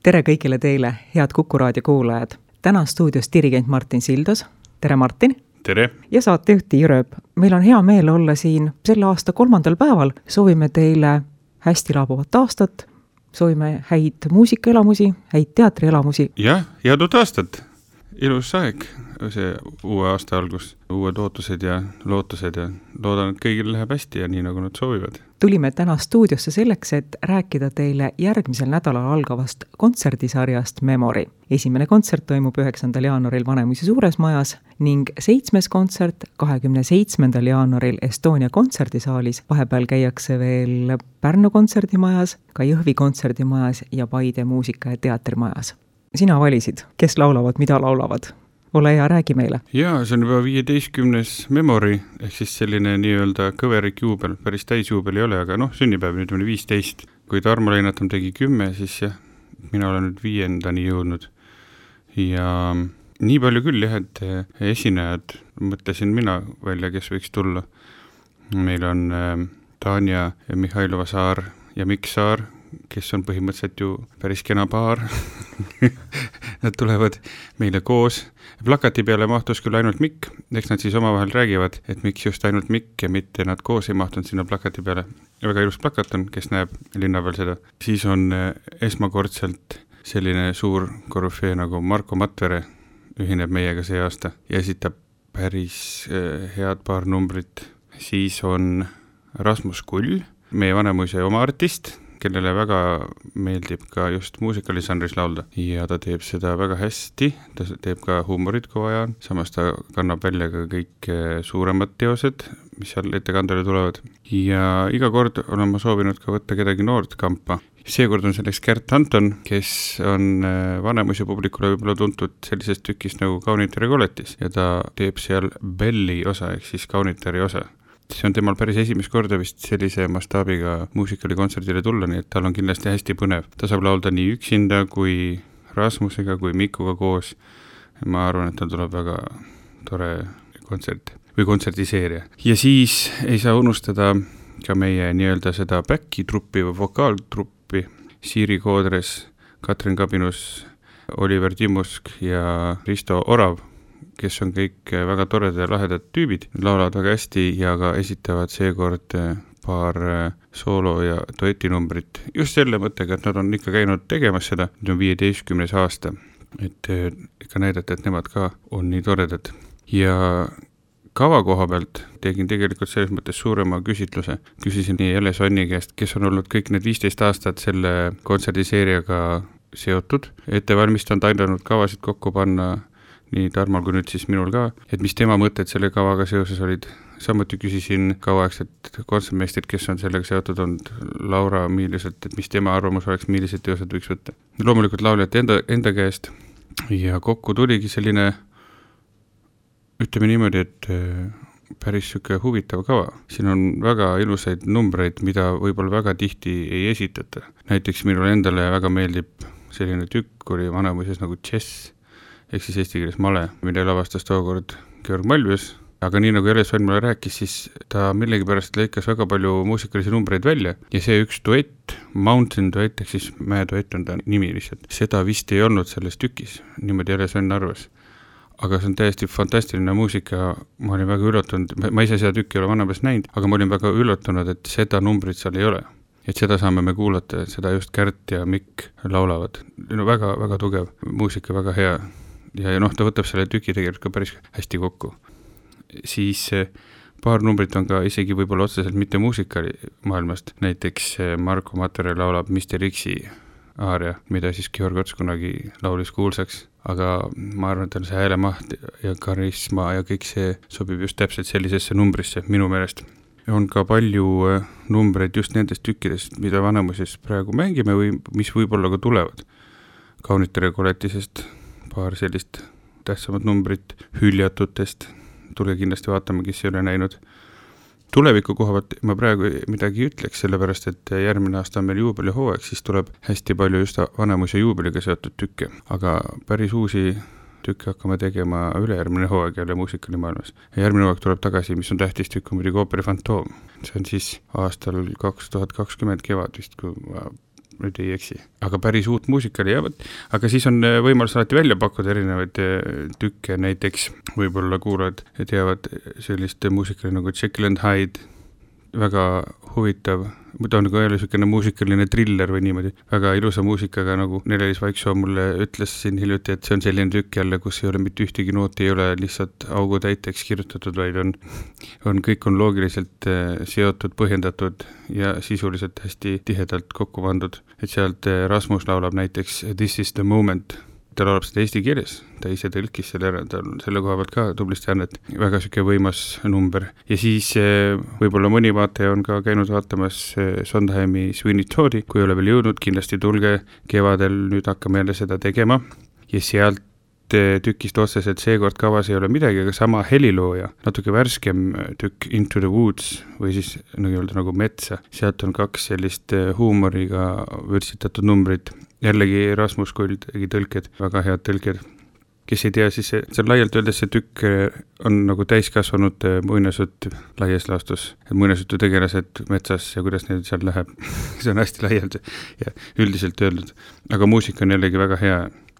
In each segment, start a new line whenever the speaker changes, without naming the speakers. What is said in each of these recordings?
Tere kõigile teile, head Kuku raadio kuulajad. Täna stuudios dirigent Martin Sildos. Tere Martin.
Tere.
Ja saatejuht Tiia Rööp. Meil on hea meel olla siin selle aasta 3. päeval. Soovime teile hästi laabuvat aastat. Soovime häid muusikaelamusi, häid teatrielamusi.
Jah, head uut aastat. Ilus aeg, see uue aasta algus, uued ootused ja lootused ja loodan, et kõigil läheb hästi ja nii nagu nad soovivad.
Tulime täna stuudiosse selleks, et rääkida teile järgmisel nädalal algavast kontserdisarjast Memory. Esimene kontsert toimub 9. jaanuaril Vanemuise suures majas ning 7. kontsert 27. jaanuaril Estonia kontserdisaalis. Vahepeal käiakse veel Pärnu kontserdimajas, ka Jõhvi kontserdimajas ja Paide muusika- ja teatrimajas. Sina valisid, kes laulavad, mida laulavad. Ole hea, räägi meile.
Jaa, see on juba 15. Memory, ehk siis selline nii-öelda kõverik juubel, päris täisjuubel ei ole, aga sünnipäev nüüd oli 15. Kui Tarmo Leinatam tegi 10, siis jah, mina olen nüüd 5. jõudnud. Ja nii palju küll jah, et esinejad, mõtlesin mina välja, kes võiks tulla. Meil on Tanja ja Mihhailova Saar ja Mikk Saar, kes on põhimõtteliselt ju päris kena paar. Nad tulevad meile koos. Plakati peale mahtus küll ainult Mikk, eks nad siis omavahel räägivad, et miks just ainult Mikk ja mitte nad koos ei mahtunud sinna plakati peale. Väga ilus plakat on, kes näeb linna peal seda. Siis on esmakordselt selline suur korüfee nagu Marko Matvere ühineb meiega see aasta ja esitab päris head paar numbrit. Siis on Rasmus Kull, meie Vanemuise oma artist, kellele väga meeldib ka just muusikalisandris laulda ja ta teeb seda väga hästi, ta teeb ka huumorit kui vaja, samas ta kannab välja ka kõik suuremad teosed, mis seal ettekandele tulevad ja iga kord olen ma soovinud ka võtta kedagi noort kampa. Seekord on selleks Gert Anton, kes on Vanemuise publikule võib-olla tuntud sellisest tükist nagu Kaunitere koletis ja ta teeb seal Belli osa ehk siis Kauniteri osa. See on temal päris esimest korda vist sellise mastaabiga muusikalikontserdile tulla, nii et tal on kindlasti hästi põnev. Ta saab laulda nii üksinda kui Rasmusega kui Mikuga koos. Ma arvan, et tal tuleb väga tore kontsert või kontserdiseeria. Ja siis ei saa unustada ka meie nii-öelda seda back-truppi või vokaaltruppi. Siiri Koodres, Katrin Kabinus, Oliver Timmusk ja Risto Orav, kes on kõik väga toredad ja lahedad tüübid, laulavad väga hästi ja ka esitavad seekord paar soolo- ja duetinumbrit. Just selle mõttega, et nad on ikka käinud tegemas seda, nüüd on 15. aasta, et ikka näidata, et nemad ka on nii toredad. Ja kava koha pealt tegin tegelikult selles mõttes suurema küsitluse. Küsisin nii Ele Sonni käest, kes on olnud kõik need 15 aastat selle kontserdiseeriaga seotud, ettevalmistanud, aidanud kavasid kokku panna nii Tarmal kui nüüd siis minul ka, et mis tema mõtted selle kavaga seoses olid. Samuti küsisin kauaaegselt kontsertmeistrit, kes on sellega seotud olnud Laura Miiliselt, et mis tema arvamus oleks, millised teosed võiks võtta. Loomulikult lauljate enda käest ja kokku tuligi selline, ütleme niimoodi, et päris süke huvitav kava. Siin on väga ilusaid numbreid, mida võib-olla väga tihti ei esitata. Näiteks minul endale väga meeldib selline tükk oli Vanemuises nagu Chess, ehk siis eesti keeles Male, mille lavastas tookord Georg Malvius, aga nii nagu Ele Sonn mulle rääkis, siis ta millegipärast lõikas väga palju muusikalisi numbreid välja ja see üks duett, Mountain duett, ehk siis mäeduett on ta nimi lihtsalt, seda vist ei olnud selles tükis, niimoodi Ele Sonn arvas. Aga see on täiesti fantastiline muusika, ma olin väga üllatunud, ma ise seda tükki ei ole vanemas näinud, aga ma olin väga üllatunud, et seda numbrit seal ei ole. Et seda saame me kuulata, seda just Gert ja Mikk laulavad. Väga, väga tugev muusika, väga hea. Ja ta võtab selle tüki tegelikult ka päris hästi kokku. Siis paar numbrit on ka isegi võib-olla otseselt mitte muusikali maailmast. Näiteks Marko Matvere laulab Mr. X-i aaria, mida siis Georg Ots kunagi laulis kuulsaks. Aga ma arvan, et see häälemaht ja karisma ja kõik see sobib just täpselt sellisesse numbrisse minu meelest. On ka palju numbreid just nendest tükkidest, mida Vanemuises praegu mängime või mis võib-olla ka tulevad. Kaunitere koletisest paar sellist tähtsamat numbrit, Hüljatutest, tule kindlasti vaatama, kes ei ole näinud. Tuleviku kohavalt ma praegu midagi ütleks, sellepärast, et järgmine aasta on meil juubelihooaeg, siis tuleb hästi palju just Vanemuise juubeliga seotud tükke, aga päris uusi tükke hakkame tegema ülejärgmine hooaeg jälle muusikalimaailmas. Järgmine hooaeg tuleb tagasi, mis on tähtis tükk, on muidugi Ooperi Fantoom. See on siis aastal 2020 kevad vist, kui ma nüüd ei eksi. Aga päris uut muusikali jäävad. Aga siis on võimalus alati välja pakkuda erinevaid tükke, näiteks võib-olla kuulajad teavad sellist muusikali nagu Jekyll and Hyde, väga huvitav, ta on nagu jälle selline muusikaline triller või niimoodi, väga ilusa muusikaga, nagu Nele-Liis Vaiksoo mulle ütles siin hiljuti, et see on selline tükk jälle, kus ei ole mitte ühtegi nooti, ei ole lihtsalt augu täiteks kirjutatud, vaid kõik on loogiliselt seotud, põhjendatud ja sisuliselt hästi tihedalt kokku pandud. Et sealt Rasmus laulab näiteks This is the moment, ta laulab seda eesti keeles, ta ise tõlkis selle koha pealt ka tublisti annet, väga süke võimas number. Ja siis võib-olla mõni vaataja on ka käinud vaatamas Sondheimi Sweeney Toddi, kui ei ole veel jõudnud, kindlasti tulge, kevadel nüüd hakkame jälle seda tegema ja sealt tükist otseselt seekord kavas ei ole midagi, aga sama helilooja, natuke värskem tükk Into the Woods või siis nagu metsa, sealt on 2 sellist huumoriga vürtsitatud numbrit. Jällegi Rasmus Kull tegi tõlked, väga head tõlked. Kes ei tea, siis see laialt öeldes see tükk on nagu täiskasvanud muinasjutt laias laastus. Muinasjutu tegelased metsas ja kuidas neil seal läheb. See on hästi laialt ja üldiselt öeldud. Aga muusika on jällegi väga hea.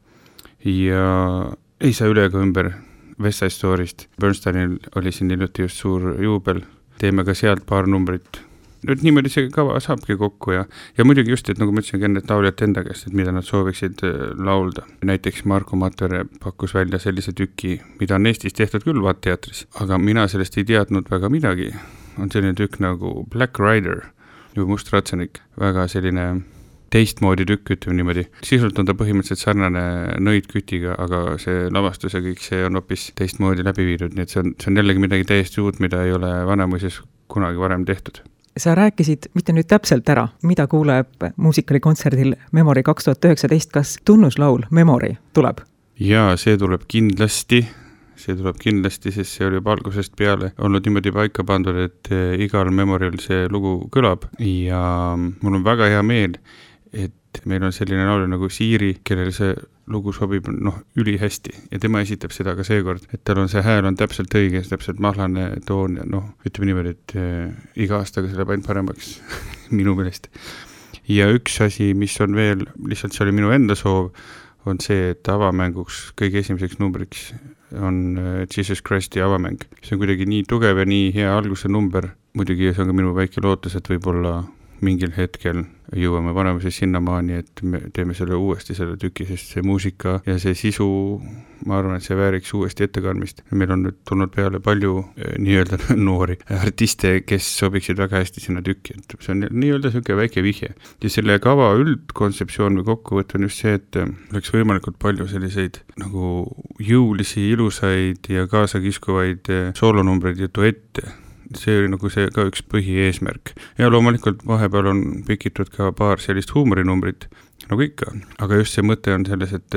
Ja ei saa üle ega ümber West Side Story'st. Bernsteinil oli siin hiljuti just suur juubel. Teeme ka sealt paar numbrit. Nüüd niimoodi see kava saabki kokku ja muidugi just, et nagu ma ütlesin, enne lauljate enda käest, et mida nad sooviksid laulda. Näiteks Marko Matvere pakkus välja sellise tüki, mida on Eestis tehtud küll Vaatteatris, aga mina sellest ei teadnud väga midagi. On selline tükk nagu Black Rider, juba Must Ratsanik, väga selline teistmoodi tükk, ütleme niimoodi. Sisult on ta põhimõtteliselt sarnane Nõid Kütiga, aga see lavastus ja kõik see on hoopis teistmoodi läbi viidud, nii et see on jällegi midagi täiesti uut, mida ei ole Vanemuises kunagi varem tehtud.
Sa rääkisid mitte nüüd täpselt ära, mida kuuleb muusikalikontserdil Memory 2019, kas tunnuslaul Memory tuleb?
Jaa, see tuleb kindlasti, sest see oli juba algusest peale olnud niimoodi paika pandud, et igal Memorial see lugu kõlab ja mul on väga hea meel, et meil on selline laulja nagu Siiri, kellel see lugu sobib üli hästi ja tema esitab seda ka seekord, et tal on see hääl on täpselt õige, täpselt mahlane toon ja ütleme niimoodi, et iga aastaga see läheb ainult paremaks minu meelest. Ja üks asi, mis on veel, lihtsalt see oli minu enda soov, on see, et avamänguks kõige esimeseks numbriks on Jesus Christi avamäng. See on kuidagi nii tugev ja nii hea alguse number, muidugi see on ka minu väike lootus, et võib-olla mingil hetkel jõuame Vanemuises sinnamaani, et me teeme selle uuesti selle tüki, sest see muusika ja see sisu, ma arvan, et see vääriks uuesti ettekandmist. Meil on nüüd tulnud peale palju nii-öelda noori artiste, kes sobiksid väga hästi sinna tükki, et see on nii-öelda selline väike vihje. Ja selle kava üldkontseptsioon või kokkuvõte on just see, et oleks võimalikult palju selliseid nagu jõulisi, ilusaid ja kaasakiskuvaid soolonumbreid ja duette. See oli nagu see ka üks põhieesmärk. Ja loomulikult vahepeal on pikitud ka paar sellist huumorinumbrit, nagu ikka. Aga just see mõte on selles, et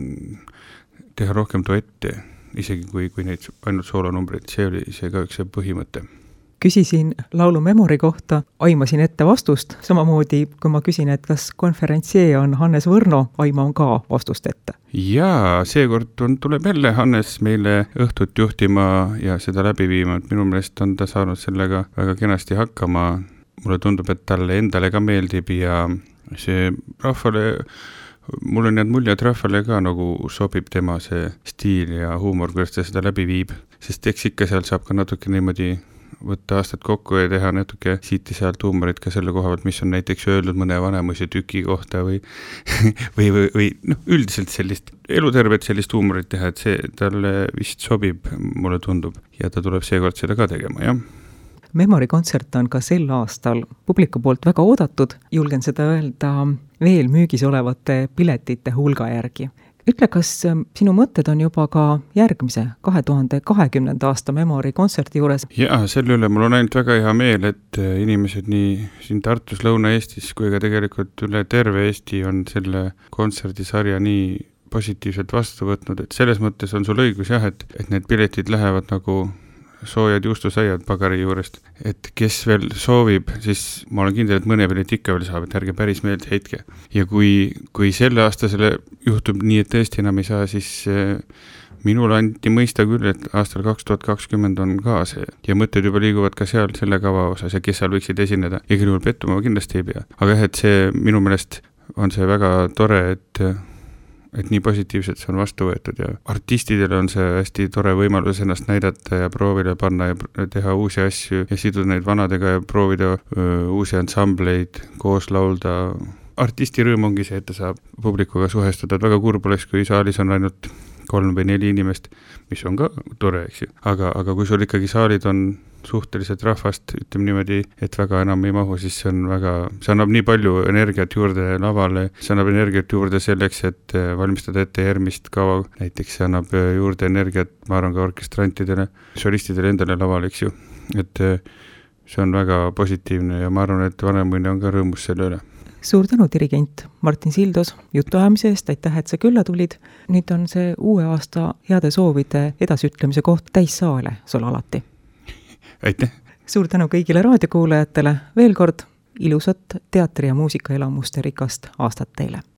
teha rohkem duette, isegi kui neid ainult soolonumbreid. See oli see ka üks see põhimõte.
Küsisin laulu Memory kohta, aimasin ette vastust, samamoodi kui ma küsin, et kas konferentsier on Hannes Võrno, aiman ka vastust ette.
Jaa, seekord tuleb jälle Hannes meile õhtut juhtima ja seda läbi viima, et minu meelest on ta saanud sellega väga kenasti hakkama. Mulle tundub, et talle endale ka meeldib ja see rahvale, mul on need muljad rahvale ka nagu sobib tema see stiil ja huumor, kuidas ta seda läbi viib, sest eks ikka seal saab ka natuke niimoodi võtta aastad kokku ja teha natuke siit ja sealt huumorit ka selle koha pealt, mis on näiteks öeldud mõne Vanemuise tüki kohta või üldiselt sellist elutervet sellist huumorit teha, et see talle vist sobib, mulle tundub, ja ta tuleb seekord seda ka tegema, jah.
Memory kontsert on ka sel aastal publiku poolt väga oodatud, julgen seda öelda veel müügis olevate piletite hulga järgi. Ütle, kas sinu mõtted on juba ka järgmise 2020. aasta Memory kontserti juures?
Jaa, selle üle mul on ainult väga hea meel, et inimesed nii siin Tartus, Lõuna-Eestis kui ka tegelikult üle terve Eesti on selle kontserdisarja nii positiivselt vastu võtnud, et selles mõttes on sul õigus jah, et need piletid lähevad nagu soojad juustusaiad pagari juurest, et kes veel soovib, siis ma olen kindel, et mõne pilet ikka veel saab, et ärge päris meelt heitke. Ja kui selle aasta selle juhtub nii, et tõesti enam ei saa, siis minul anti mõista küll, et aastal 2020 on ka see ja mõtted juba liiguvad ka seal selle kava osas ja kes seal võiksid esineda. Ja küll pettuma kindlasti ei pea. Aga jah, et see minu meelest on see väga tore, et nii positiivselt see on vastu võetud ja artistidele on see hästi tore võimalus ennast näidata ja proovile panna ja teha uusi asju ja siduda neid vanadega ja proovida uusi ansambleid, koos laulda. Artisti rõõm ongi see, et ta saab publikuga suhestuda, et väga kurb oleks, kui saalis on ainult 3 või 4 inimest, mis on ka tore, eks ju. Aga kui sul ikkagi saalid on suhteliselt rahvast, ütleme niimoodi, et väga enam ei mahu, siis see annab nii palju energiat juurde lavale, see annab energiat juurde selleks, et valmistada ette järgmist kava, näiteks see annab juurde energiat, ma arvan, ka orkestrantidele, solistidele endale laval, eks ju, et see on väga positiivne ja ma arvan, et Vanemuine on ka rõõmus selle üle.
Suur tänu, dirigent Martin Sildos, jutuajamise eest, aitäh, et sa külla tulid. Nüüd on see uue aasta heade soovide edasiütlemise koht täissaale sul alati.
Aitäh!
Suur tänu kõigile raadiokuulajatele, veel kord ilusat teatri- ja muusikaelamuste rikast aastat teile!